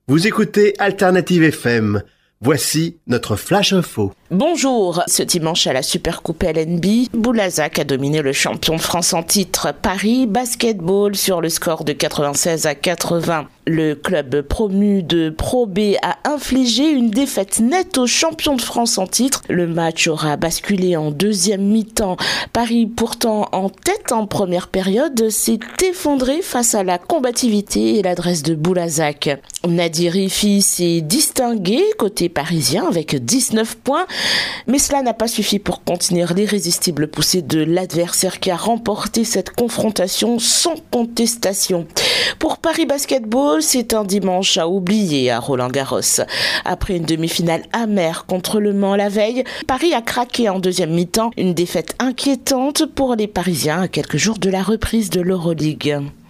Vous écoutez Alternative FM. Voici notre Flash Info. Bonjour, ce dimanche à la Supercoupe LNB, Boulazac a dominé le champion de France en titre, Paris Basketball, sur le score de 96-80. Le club promu de Pro B a infligé une défaite nette au champion de France en titre. Le match aura basculé en deuxième mi-temps. Paris, pourtant en tête en première période, s'est effondré face à la combativité et l'adresse de Boulazac. Nadir Rifi s'est distingué côté parisien avec 19 points, mais cela n'a pas suffi pour contenir l'irrésistible poussée de l'adversaire qui a remporté cette confrontation sans contestation. Pour Paris Basketball, c'est un dimanche à oublier à Roland-Garros. Après une demi-finale amère contre Le Mans la veille, Paris a craqué en deuxième mi-temps, une défaite inquiétante pour les Parisiens à quelques jours de la reprise de l'Euroleague.